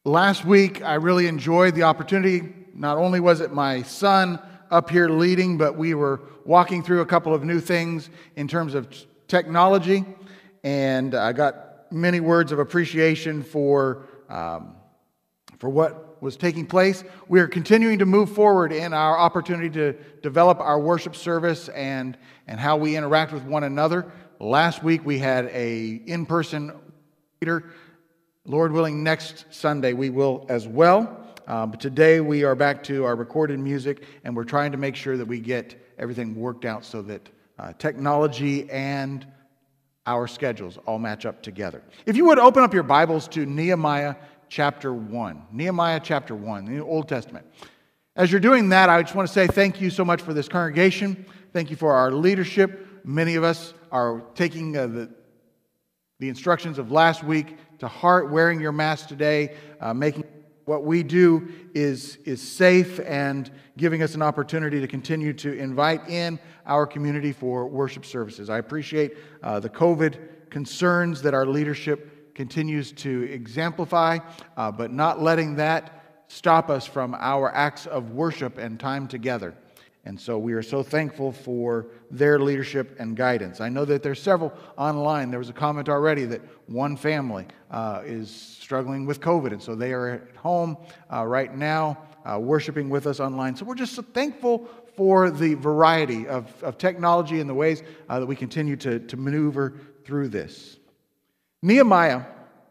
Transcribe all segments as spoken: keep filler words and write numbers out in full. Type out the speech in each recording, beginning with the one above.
Last week, I really enjoyed the opportunity. Not only was it my son up here leading, but we were walking through a couple of new things in terms of technology, and I got many words of appreciation for um, for what was taking place. We are continuing to move forward in our opportunity to develop our worship service and and how we interact with one another. Last week, we had a in-person leader. Lord willing, next Sunday we will as well. Uh, but today we are back to our recorded music, and we're trying to make sure that we get everything worked out so that uh, technology and our schedules all match up together. If you would open up your Bibles to Nehemiah chapter one. Nehemiah chapter one, the Old Testament. As you're doing that, I just want to say thank you so much for this congregation. Thank you for our leadership. Many of us are taking uh, the, the instructions of last week to heart, wearing your mask today, uh, making what we do is, is safe and giving us an opportunity to continue to invite in our community for worship services. I appreciate uh, the COVID concerns that our leadership continues to exemplify, uh, but not letting that stop us from our acts of worship and time together. And so we are so thankful for their leadership and guidance. I know that there's several online. There was a comment already that one family uh, is struggling with COVID, and so they are at home uh, right now uh, worshiping with us online. So we're just so thankful for the variety of, of technology and the ways uh, that we continue to, to maneuver through this. Nehemiah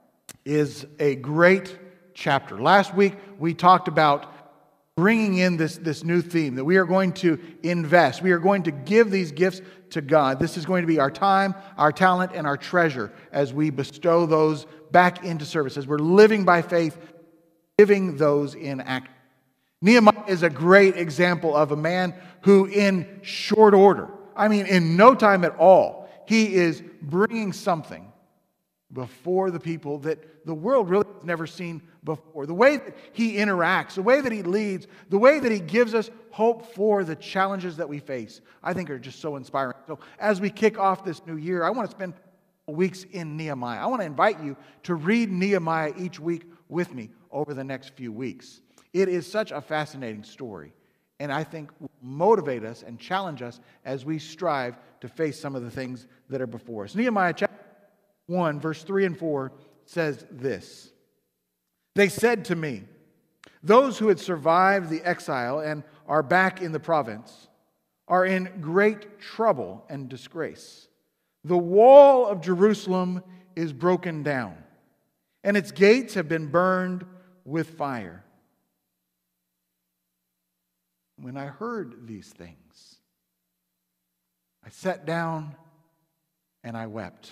is a great chapter. Last week we talked about bringing in this, this new theme, that we are going to invest. We are going to give these gifts to God. This is going to be our time, our talent, and our treasure as we bestow those back into service, as we're living by faith, giving those in action. Nehemiah is a great example of a man who in short order, I mean in no time at all, he is bringing something before the people that the world really has never seen before. The way that he interacts, the way that he leads, the way that he gives us hope for the challenges that we face, I think are just so inspiring. So as we kick off this new year, I want to spend weeks in Nehemiah. I want to invite you to read Nehemiah each week with me over the next few weeks. It is such a fascinating story, and I think will motivate us and challenge us as we strive to face some of the things that are before us. Nehemiah chapter one, verse three and four says this. They said to me, those who had survived the exile and are back in the province are in great trouble and disgrace. The wall of Jerusalem is broken down, and its gates have been burned with fire. When I heard these things, I sat down and I wept.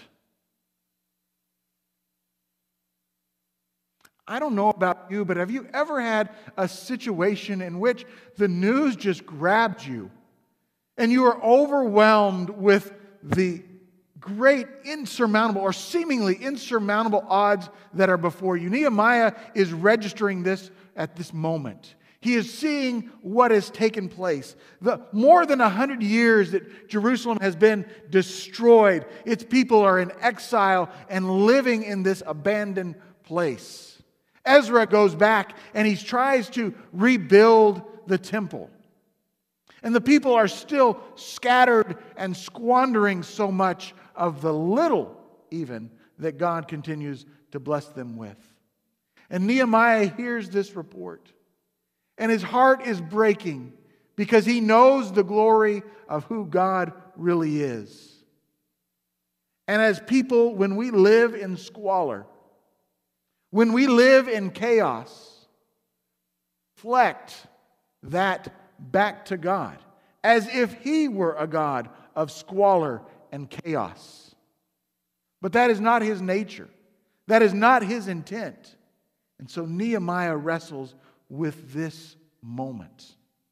I don't know about you, but have you ever had a situation in which the news just grabbed you and you are overwhelmed with the great insurmountable or seemingly insurmountable odds that are before you? Nehemiah is registering this at this moment. He is seeing what has taken place. The more than a hundred years that Jerusalem has been destroyed, its people are in exile and living in this abandoned place. Ezra goes back and he tries to rebuild the temple. And the people are still scattered and squandering so much of the little even that God continues to bless them with. And Nehemiah hears this report, and his heart is breaking because he knows the glory of who God really is. And as people, when we live in squalor, when we live in chaos, reflect that back to God as if He were a God of squalor and chaos. But that is not His nature. That is not His intent. And so Nehemiah wrestles with this moment.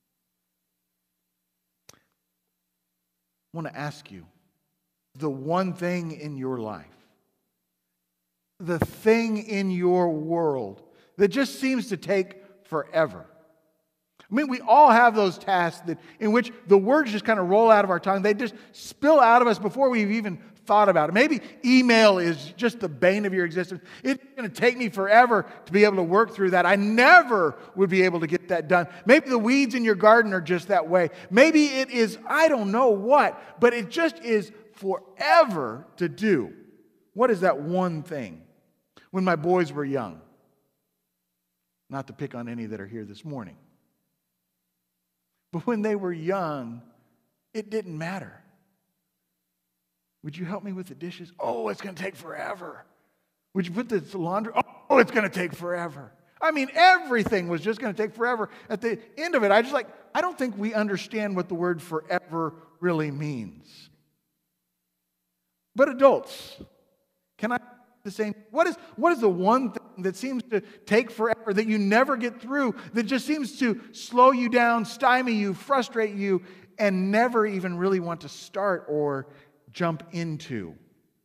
I want to ask you, the one thing in your life, the thing in your world that just seems to take forever, I mean, we all have those tasks that in which the words just kind of roll out of our tongue. They just spill out of us before we've even thought about it. Maybe email is just the bane of your existence. It's going to take me forever to be able to work through that. I never would be able to get that done. Maybe the weeds in your garden are just that way. Maybe it is, I don't know what, but it just is forever to do. What is that one thing? When my boys were young, not to pick on any that are here this morning, but when they were young, it didn't matter. Would you help me with the dishes? Oh, it's going to take forever. Would you put the laundry? Oh, it's going to take forever. I mean, everything was just going to take forever. At the end of it, I just like, I don't think we understand what the word forever really means. But adults, can I the same? What is, what is the one thing that seems to take forever, that you never get through, that just seems to slow you down, stymie you, frustrate you, and never even really want to start or jump into?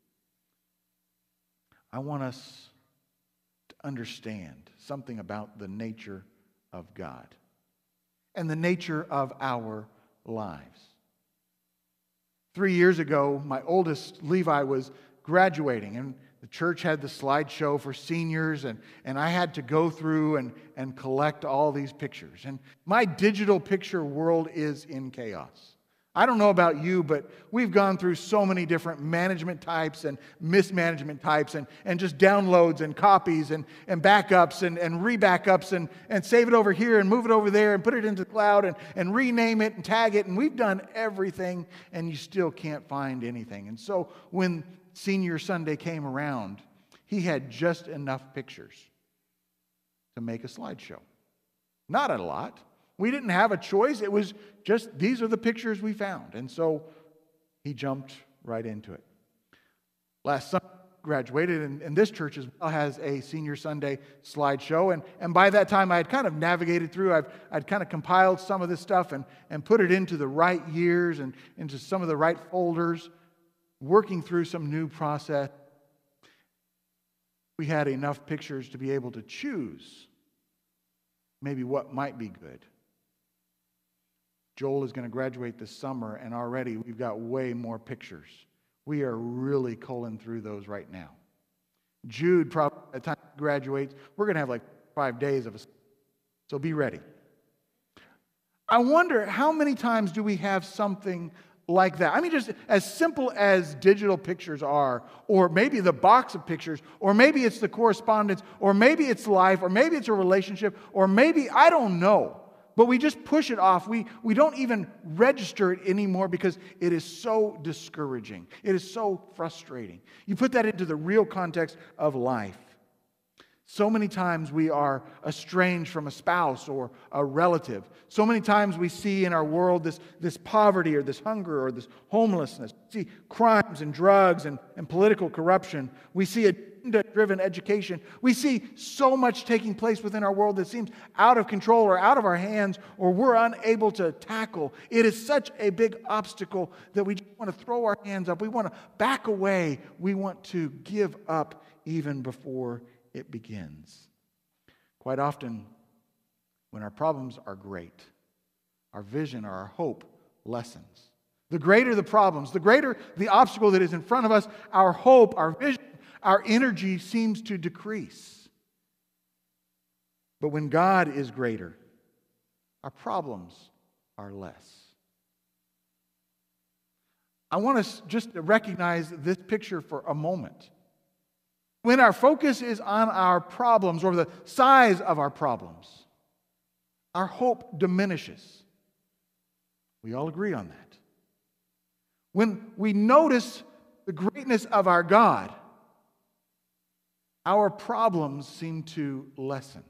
I want us to understand something about the nature of God and the nature of our lives. Three years ago, my oldest, Levi, was graduating, and the church had the slideshow for seniors, and, and I had to go through and, and collect all these pictures. And my digital picture world is in chaos. I don't know about you, but we've gone through so many different management types and mismanagement types and, and just downloads and copies and, and backups and, and re-backups and, and save it over here and move it over there and put it into the cloud and, and rename it and tag it. And we've done everything, and you still can't find anything. And so when Senior Sunday came around, he had just enough pictures to make a slideshow. Not a lot. We didn't have a choice. It was just, these are the pictures we found. And so he jumped right into it. Last Sunday, graduated, and, and this church as well has a Senior Sunday slideshow. And, and by that time, I had kind of navigated through. I've, I'd kind of compiled some of this stuff and, and put it into the right years and into some of the right folders, working through some new process. We had enough pictures to be able to choose maybe what might be good. Joel is going to graduate this summer, and already we've got way more pictures. We are really culling through those right now. Jude, probably by the time he graduates, we're going to have like five days of a, so be ready. I wonder how many times do we have something like that? I mean, just as simple as digital pictures are, or maybe the box of pictures, or maybe it's the correspondence, or maybe it's life, or maybe it's a relationship, or maybe, I don't know. But we just push it off. We, we don't even register it anymore because it is so discouraging. It is so frustrating. You put that into the real context of life. So many times we are estranged from a spouse or a relative. So many times we see in our world this, this poverty or this hunger or this homelessness. We see crimes and drugs and, and political corruption. We see agenda-driven education. We see so much taking place within our world that seems out of control or out of our hands or we're unable to tackle. It is such a big obstacle that we just want to throw our hands up. We want to back away. We want to give up even before it begins. Quite often, when our problems are great, our vision or our hope lessens. The greater the problems, the greater the obstacle that is in front of us, our hope, our vision, our energy seems to decrease. But when God is greater, our problems are less. I want us just to recognize this picture for a moment. When our focus is on our problems or the size of our problems, our hope diminishes. We all agree on that. When we notice the greatness of our God, our problems seem to lessen.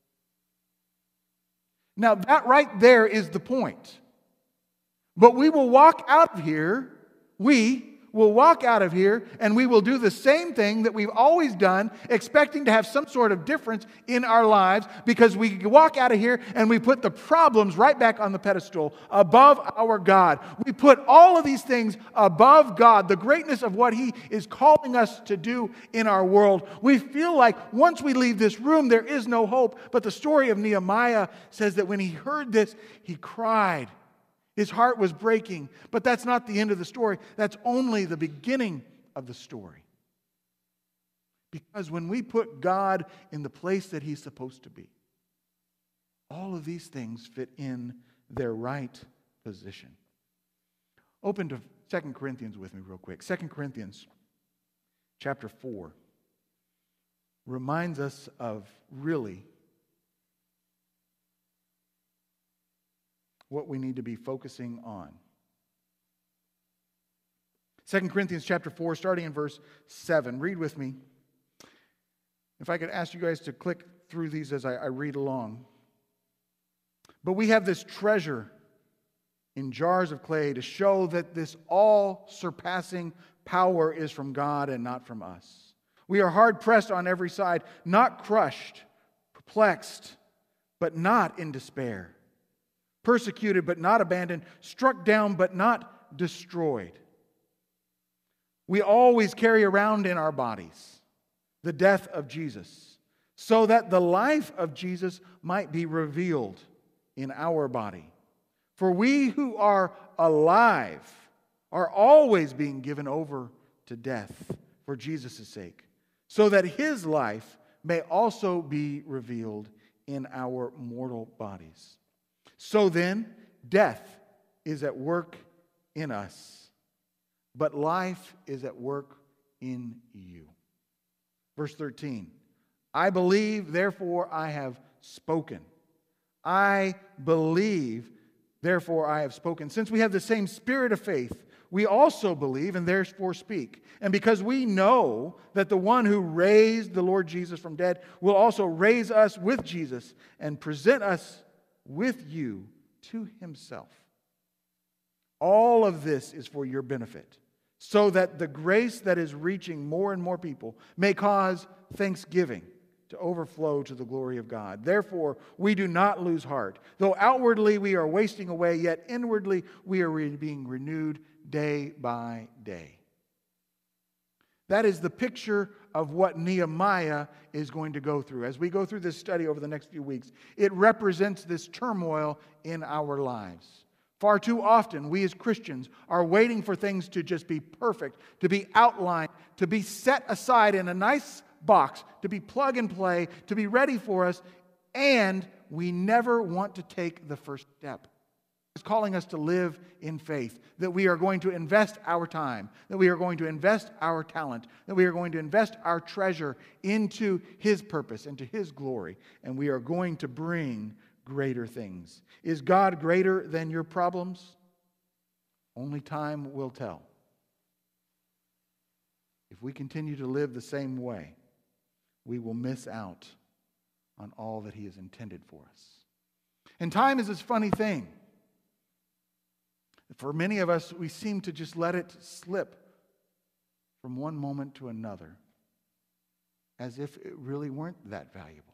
Now, that right there is the point. But we will walk out of here, we will walk out of here and we will do the same thing that we've always done, expecting to have some sort of difference in our lives, because we walk out of here and we put the problems right back on the pedestal above our God. We put all of these things above God, the greatness of what He is calling us to do in our world. We feel like once we leave this room, there is no hope. But the story of Nehemiah says that when he heard this, he cried. His heart was breaking, but that's not the end of the story. That's only the beginning of the story. Because when we put God in the place that He's supposed to be, all of these things fit in their right position. Open to Second Corinthians with me real quick. Second Corinthians chapter four reminds us of really what we need to be focusing on. Second Corinthians chapter four, starting in verse seven. Read with me. If I could ask you guys to click through these as I, I read along. But we have this treasure in jars of clay to show that this all-surpassing power is from God and not from us. We are hard-pressed on every side, not crushed, perplexed, but not in despair. Persecuted but not abandoned, struck down but not destroyed. We always carry around in our bodies the death of Jesus, so that the life of Jesus might be revealed in our body. For we who are alive are always being given over to death for Jesus' sake, so that His life may also be revealed in our mortal bodies. So then, death is at work in us, but life is at work in you. Verse thirteen, I believe, therefore I have spoken. I believe, therefore I have spoken. Since we have the same spirit of faith, we also believe and therefore speak. And because we know that the one who raised the Lord Jesus from dead will also raise us with Jesus and present us with you to Himself. All of this is for your benefit, so that the grace that is reaching more and more people may cause thanksgiving to overflow to the glory of God. Therefore, we do not lose heart. Though outwardly we are wasting away, yet inwardly we are being renewed day by day. That is the picture of what Nehemiah is going to go through. As we go through this study over the next few weeks, it represents this turmoil in our lives. Far too often, we as Christians are waiting for things to just be perfect, to be outlined, to be set aside in a nice box, to be plug and play, to be ready for us, and we never want to take the first step. He's calling us to live in faith, that we are going to invest our time, that we are going to invest our talent, that we are going to invest our treasure into His purpose and to His glory, and we are going to bring greater things. Is God greater than your problems? Only time will tell. If we continue to live the same way, we will miss out on all that He has intended for us. And time is this funny thing. For many of us, we seem to just let it slip from one moment to another, as if it really weren't that valuable.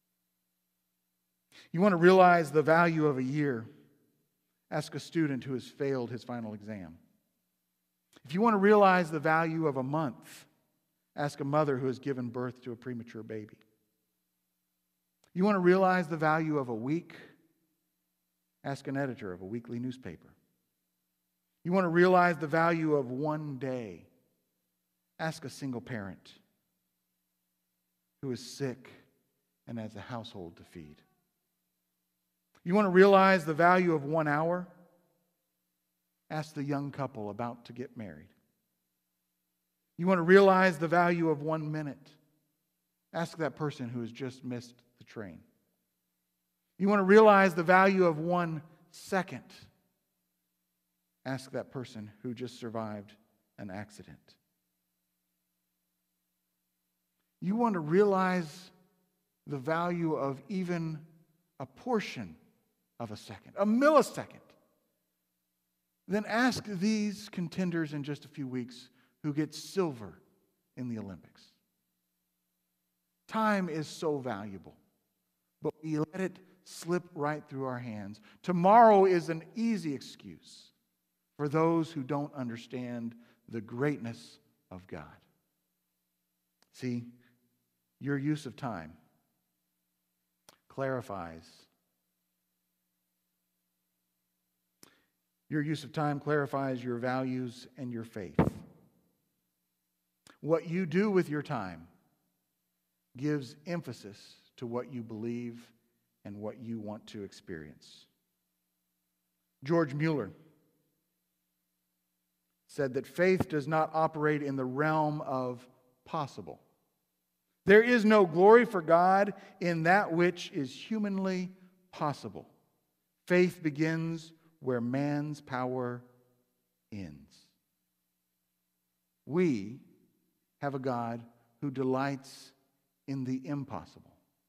You want to realize the value of a year? Ask a student who has failed his final exam. If you want to realize the value of a month, ask a mother who has given birth to a premature baby. You want to realize the value of a week? Ask an editor of a weekly newspaper. You want to realize the value of one day? Ask a single parent who is sick and has a household to feed. You want to realize the value of one hour? Ask the young couple about to get married. You want to realize the value of one minute? Ask that person who has just missed the train. You want to realize the value of one second? Ask that person who just survived an accident. You want to realize the value of even a portion of a second, a millisecond? then ask these contenders in just a few weeks who get silver in the Olympics. Time is so valuable, but we let it slip right through our hands. Tomorrow is an easy excuse for those who don't understand the greatness of God. See, your use of time clarifies. Your use of time clarifies your values and your faith. What you do with your time gives emphasis to what you believe and what you want to experience. George Mueller said that faith does not operate in the realm of possible. There is no glory for God in that which is humanly possible. Faith begins where man's power ends. We have a God who delights in the impossible.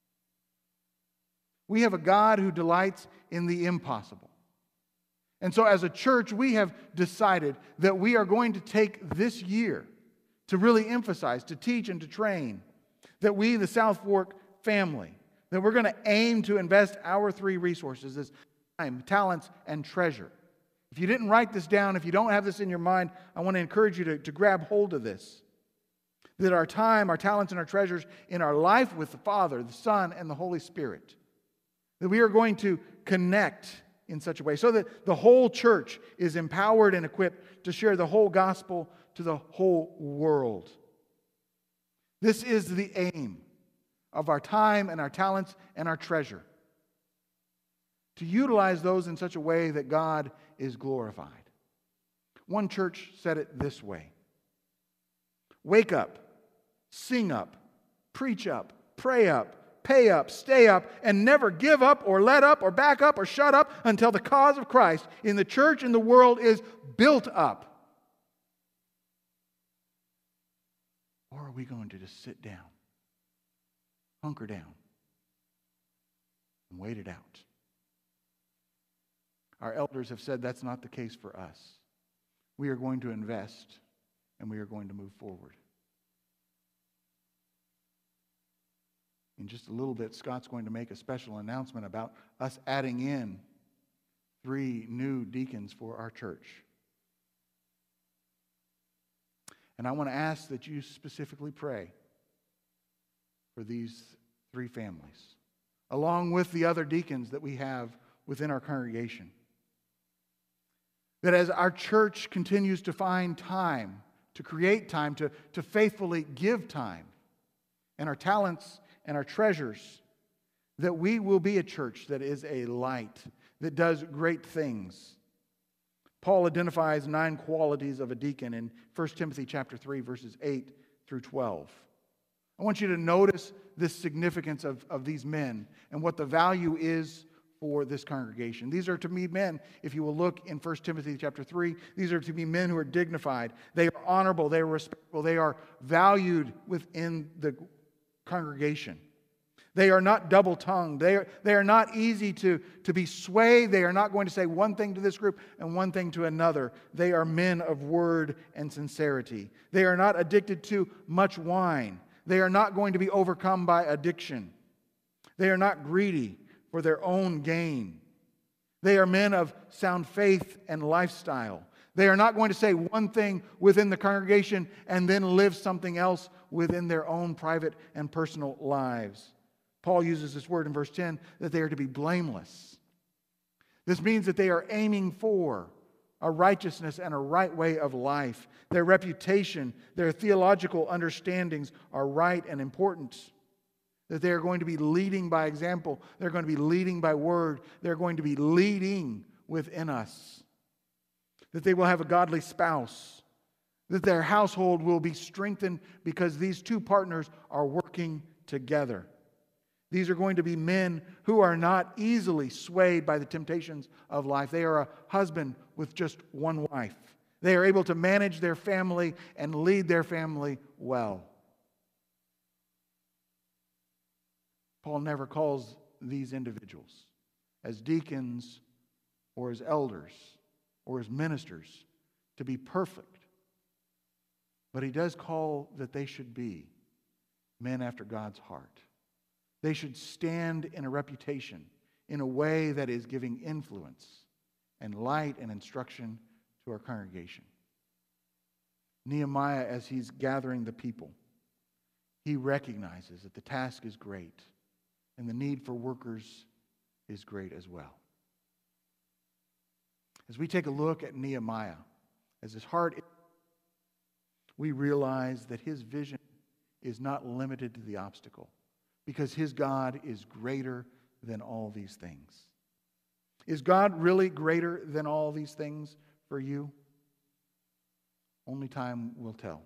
We have a God who delights in the impossible. And so as a church, we have decided that we are going to take this year to really emphasize, to teach and to train, that we, the South Fork family, that we're going to aim to invest our three resources, as time, talents, and treasure. If you didn't write this down, if you don't have this in your mind, I want to encourage you to, to grab hold of this. That our time, our talents, and our treasures in our life with the Father, the Son, and the Holy Spirit, that we are going to connect in such a way so that the whole church is empowered and equipped to share the whole gospel to the whole world. This is the aim of our time and our talents and our treasure. To utilize those in such a way that God is glorified. One church said it this way: wake up, sing up, preach up, pray up, pay up, stay up, and never give up or let up or back up or shut up until the cause of Christ in the church and the world is built up. Or are we going to just sit down, hunker down, and wait it out? Our elders have said that's not the case for us. We are going to invest and we are going to move forward. In just a little bit, Scott's going to make a special announcement about us adding in three new deacons for our church. And I want to ask that you specifically pray for these three families, along with the other deacons that we have within our congregation. That as our church continues to find time, to create time, to, to faithfully give time, and our talents and our treasures, that we will be a church that is a light, that does great things. Paul identifies nine qualities of a deacon in First Timothy chapter three, verses eight through twelve. I want you to notice this significance of, of these men and what the value is for this congregation. These are to be men, if you will look in First Timothy chapter three, these are to be men who are dignified. They are honorable, they are respectful, they are valued within the congregation. They are not double-tongued. They are, they are not easy to, to be swayed. They are not going to say one thing to this group and one thing to another. They are men of word and sincerity. They are not addicted to much wine. They are not going to be overcome by addiction. They are not greedy for their own gain. They are men of sound faith and lifestyle. They are not going to say one thing within the congregation and then live something else within their own private and personal lives. Paul uses this word in verse ten, that they are to be blameless. This means that they are aiming for a righteousness and a right way of life. Their reputation, their theological understandings are right and important. That they are going to be leading by example. They're going to be leading by word. They're going to be leading within us. That they will have a godly spouse. That their household will be strengthened because these two partners are working together. These are going to be men who are not easily swayed by the temptations of life. They are a husband with just one wife. They are able to manage their family and lead their family well. Paul never calls these individuals as deacons or as elders or as ministers to be perfect. But he does call that they should be men after God's heart. They should stand in a reputation in a way that is giving influence and light and instruction to our congregation. Nehemiah, as he's gathering the people, he recognizes that the task is great and the need for workers is great as well. As we take a look at Nehemiah, as his heart, we realize that his vision is not limited to the obstacle because his God is greater than all these things. Is God really greater than all these things for you? Only time will tell.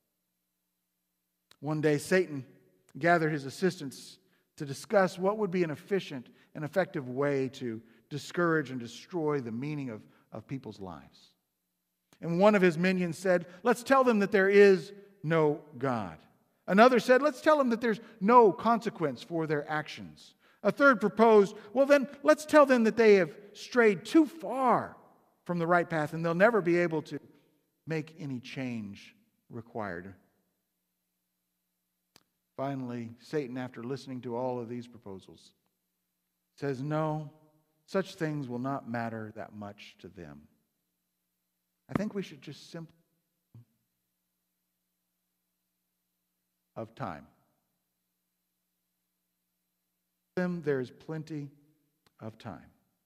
One day, Satan gathered his assistants to discuss what would be an efficient and effective way to discourage and destroy the meaning of, of people's lives. And one of his minions said, let's tell them that there is no God. Another said, let's tell them that there's no consequence for their actions. A third proposed, well then, let's tell them that they have strayed too far from the right path and they'll never be able to make any change required. Finally, Satan, after listening to all of these proposals, says, no, such things will not matter that much to them. I think we should just simply of time. Them, there is plenty of time.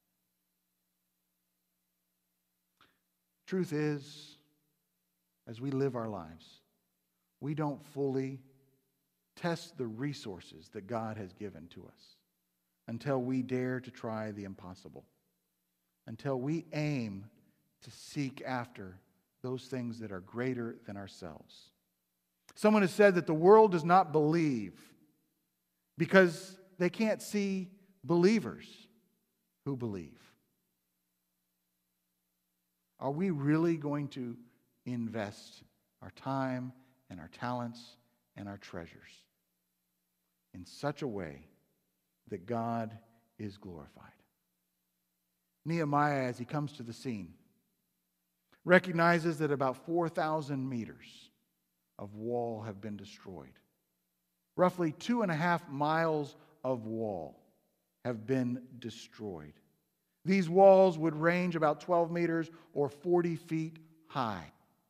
Truth is, as we live our lives, we don't fully test the resources that God has given to us until we dare to try the impossible, until we aim to seek after those things that are greater than ourselves. Someone has said that the world does not believe because they can't see believers who believe. Are we really going to invest our time and our talents and our treasures in such a way that God is glorified? Nehemiah, as he comes to the scene, recognizes that about four thousand meters of wall have been destroyed. Roughly two and a half miles of wall have been destroyed. These walls would range about twelve meters or forty feet high.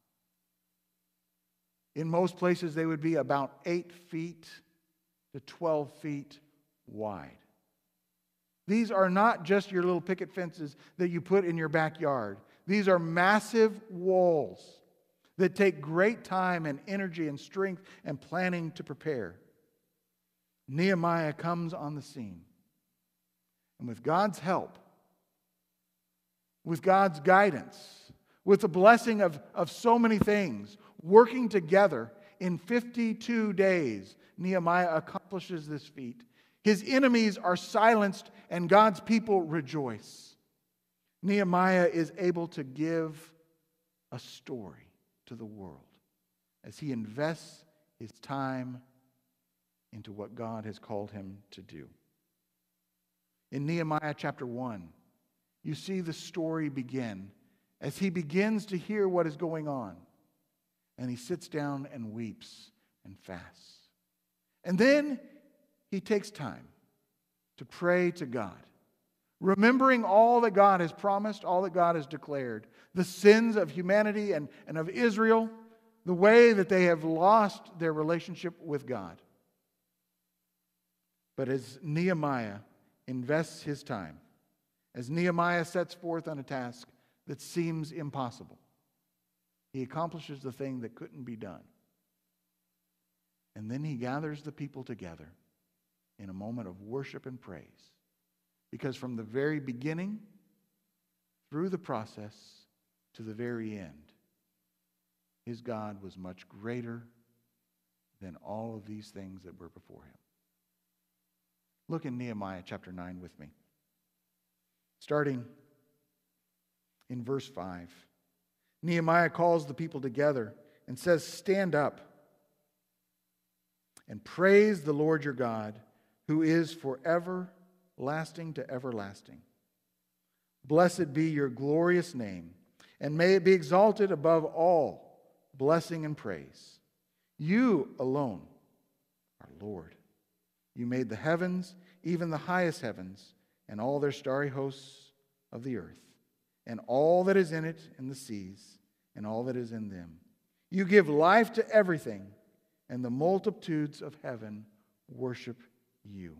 In most places, they would be about eight feet to twelve feet wide. These are not just your little picket fences that you put in your backyard. These are massive walls that take great time and energy and strength and planning to prepare. Nehemiah comes on the scene. And with God's help, with God's guidance, with the blessing of, of so many things, working together in fifty-two days, Nehemiah accomplishes this feat. His enemies are silenced and God's people rejoice. Nehemiah is able to give a story to the world as he invests his time into what God has called him to do. In Nehemiah chapter one, you see the story begin as he begins to hear what is going on. And he sits down and weeps and fasts. And then he takes time to pray to God, remembering all that God has promised, all that God has declared, the sins of humanity and, and of Israel, the way that they have lost their relationship with God. But as Nehemiah invests his time, as Nehemiah sets forth on a task that seems impossible, he accomplishes the thing that couldn't be done. And then he gathers the people together in a moment of worship and praise. Because from the very beginning, through the process, to the very end, his God was much greater than all of these things that were before him. Look in Nehemiah chapter nine with me. Starting in verse five. Nehemiah calls the people together and says, "Stand up and praise the Lord your God, who is forever lasting to everlasting. Blessed be your glorious name. And may it be exalted above all blessing and praise. You alone are Lord. You made the heavens, even the highest heavens, and all their starry hosts of the earth, and all that is in it, and the seas, and all that is in them. You give life to everything, and the multitudes of heaven worship you.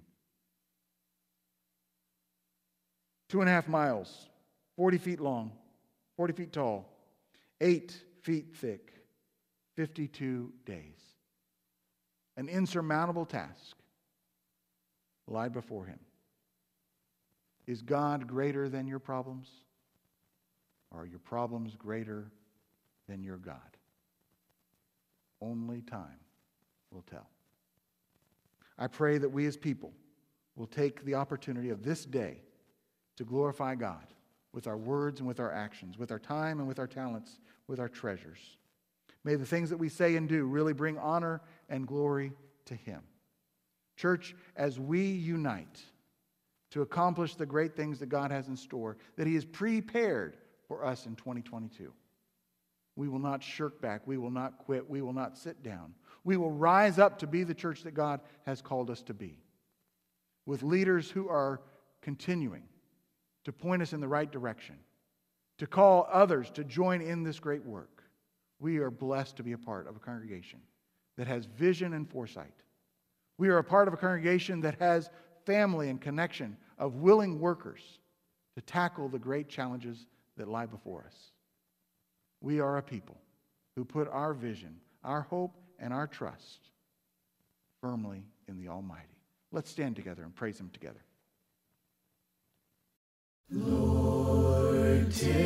Two and a half miles, forty feet long, forty feet tall, eight feet thick, fifty-two days. An insurmountable task lied before him. Is God greater than your problems? Or are your problems greater than your God? Only time will tell. I pray that we as people will take the opportunity of this day to glorify God with our words and with our actions, with our time and with our talents, with our treasures. May the things that we say and do really bring honor and glory to Him. Church, as we unite to accomplish the great things that God has in store, that He has prepared for us in twenty twenty-two, we will not shirk back. We will not quit. We will not sit down. We will rise up to be the church that God has called us to be, with leaders who are continuing to point us in the right direction, to call others to join in this great work. We are blessed to be a part of a congregation that has vision and foresight. We are a part of a congregation that has family and connection of willing workers to tackle the great challenges that lie before us. We are a people who put our vision, our hope, and our trust firmly in the Almighty. Let's stand together and praise Him together. Lord, take